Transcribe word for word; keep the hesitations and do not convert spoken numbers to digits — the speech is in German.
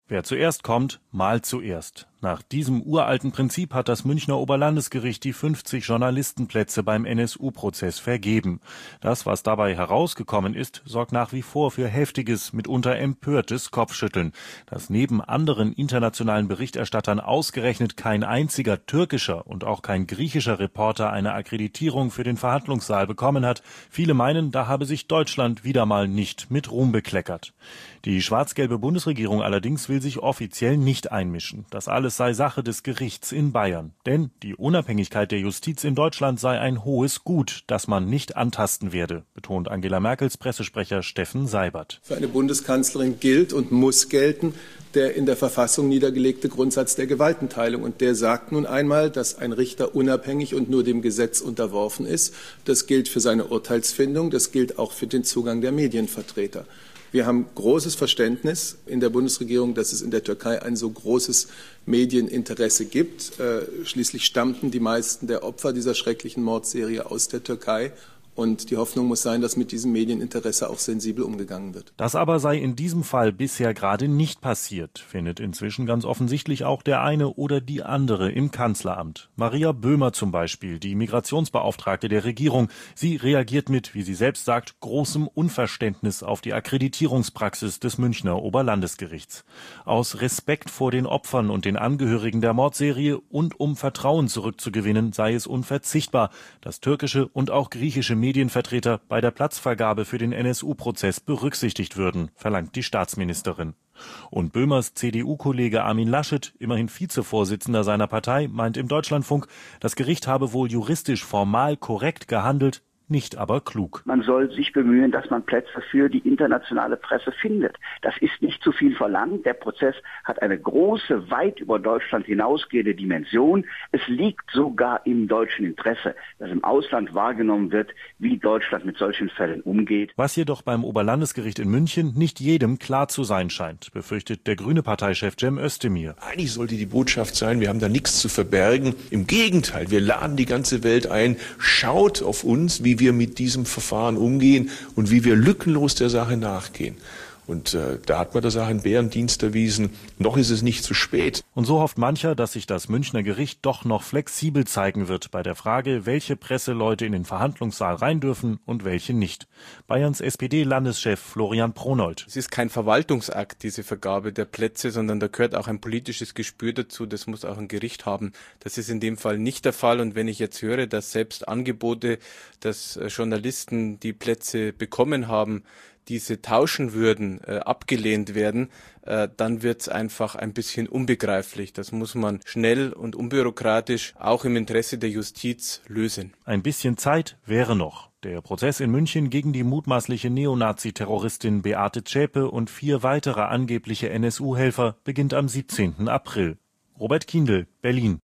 Wer zuerst kommt, malt zuerst. Nach diesem uralten Prinzip hat das Münchner Oberlandesgericht die fünfzig Journalistenplätze beim N S U-Prozess vergeben. Das, was dabei herausgekommen ist, sorgt nach wie vor für heftiges, mitunter empörtes Kopfschütteln. Dass neben anderen internationalen Berichterstattern ausgerechnet kein einziger türkischer und auch kein griechischer Reporter eine Akkreditierung für den Verhandlungssaal bekommen hat. Viele meinen, da habe sich Deutschland wieder mal nicht mit Ruhm bekleckert. Die schwarz-gelbe Bundesregierung allerdings will sich offiziell nicht einmischen. Das alles sei Sache des Gerichts in Bayern. Denn die Unabhängigkeit der Justiz in Deutschland sei ein hohes Gut, das man nicht antasten werde, betont Angela Merkels Pressesprecher Steffen Seibert. Für eine Bundeskanzlerin gilt und muss gelten der in der Verfassung niedergelegte Grundsatz der Gewaltenteilung. Und der sagt nun einmal, dass ein Richter unabhängig und nur dem Gesetz unterworfen ist. Das gilt für seine Urteilsfindung, das gilt auch für den Zugang der Medienvertreter. Wir haben großes Verständnis in der Bundesregierung, dass es in der Türkei ein so großes Medieninteresse gibt. Äh, schließlich stammten die meisten der Opfer dieser schrecklichen Mordserie aus der Türkei. Und die Hoffnung muss sein, dass mit diesem Medieninteresse auch sensibel umgegangen wird. Das aber sei in diesem Fall bisher gerade nicht passiert, findet inzwischen ganz offensichtlich auch der eine oder die andere im Kanzleramt. Maria Böhmer zum Beispiel, die Migrationsbeauftragte der Regierung. Sie reagiert mit, wie sie selbst sagt, großem Unverständnis auf die Akkreditierungspraxis des Münchner Oberlandesgerichts. Aus Respekt vor den Opfern und den Angehörigen der Mordserie und um Vertrauen zurückzugewinnen, sei es unverzichtbar, dass türkische und auch griechische Medienvertreter bei der Platzvergabe für den N S U-Prozess berücksichtigt würden, verlangt die Staatsministerin. Und Böhmers C D U-Kollege Armin Laschet, immerhin Vizevorsitzender seiner Partei, meint im Deutschlandfunk, das Gericht habe wohl juristisch formal korrekt gehandelt, nicht aber klug. Man soll sich bemühen, dass man Plätze für die internationale Presse findet. Das ist nicht zu viel verlangt. Der Prozess hat eine große, weit über Deutschland hinausgehende Dimension. Es liegt sogar im deutschen Interesse, dass im Ausland wahrgenommen wird, wie Deutschland mit solchen Fällen umgeht. Was jedoch beim Oberlandesgericht in München nicht jedem klar zu sein scheint, befürchtet der grüne Parteichef Cem Özdemir. Eigentlich sollte die Botschaft sein, wir haben da nichts zu verbergen. Im Gegenteil, wir laden die ganze Welt ein, schaut auf uns, wie wir mit diesem Verfahren umgehen und wie wir lückenlos der Sache nachgehen. Und äh, da hat man der Sache einen Bärendienst erwiesen. Noch ist es nicht zu spät. Und so hofft mancher, dass sich das Münchner Gericht doch noch flexibel zeigen wird bei der Frage, welche Presseleute in den Verhandlungssaal rein dürfen und welche nicht. Bayerns S P D-Landeschef Florian Pronold. Es ist kein Verwaltungsakt, diese Vergabe der Plätze, sondern da gehört auch ein politisches Gespür dazu. Das muss auch ein Gericht haben. Das ist in dem Fall nicht der Fall. Und wenn ich jetzt höre, dass selbst Angebote, dass Journalisten die Plätze bekommen haben, diese tauschen würden, äh, abgelehnt werden, äh, dann wird es einfach ein bisschen unbegreiflich. Das muss man schnell und unbürokratisch auch im Interesse der Justiz lösen. Ein bisschen Zeit wäre noch. Der Prozess in München gegen die mutmaßliche Neonazi-Terroristin Beate Zschäpe und vier weitere angebliche N S U-Helfer beginnt am siebzehnten April. Robert Kiendl, Berlin.